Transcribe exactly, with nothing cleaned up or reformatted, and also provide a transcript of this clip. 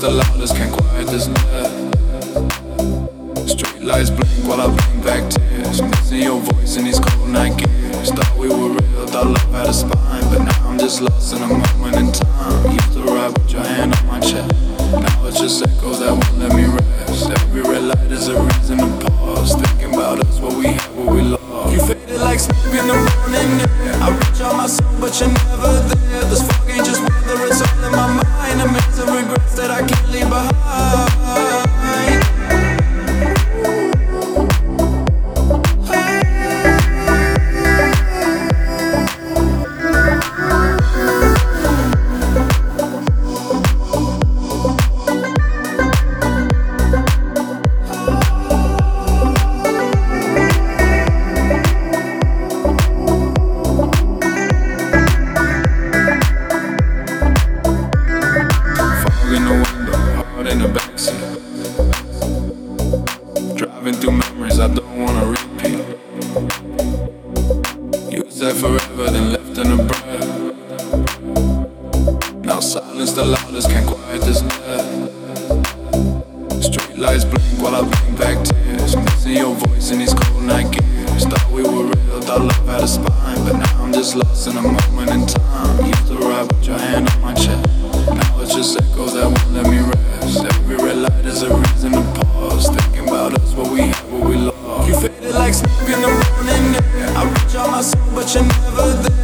the loudest, can't quiet this death. Street lights blink while I blink back tears. Missing your voice in these cold night gears. Thought we were real, thought love had a spine, but now I'm just lost in a moment in time. Used to ride with your hand on my chest. Now it's just echoes that won't let me rest. Every red light is a reason to pause. Thinking about us, what we had, what we lost. You faded like smoke in the morning air. I reach out my soul, but you're never there. This fog ain't just weather, it's all in my mind. A maze of regrets that I can't leave behind. Driving through memories I don't wanna repeat. You said forever, then left in a breath. Now silence the loudest, can't quiet this death. Street lights blink while I blink back tears. Missing your voice in these cold night gears. Thought we were real, thought love had a spine, but now I'm just lost in a moment in time. Used to ride with your hand on my chest. Now it's just echoes that won't let me rest. Every red light is a reason to pause. Thinking about us, what we had, what we lost. You faded like smoke in the morning air. I reach out my soul, but you're never there.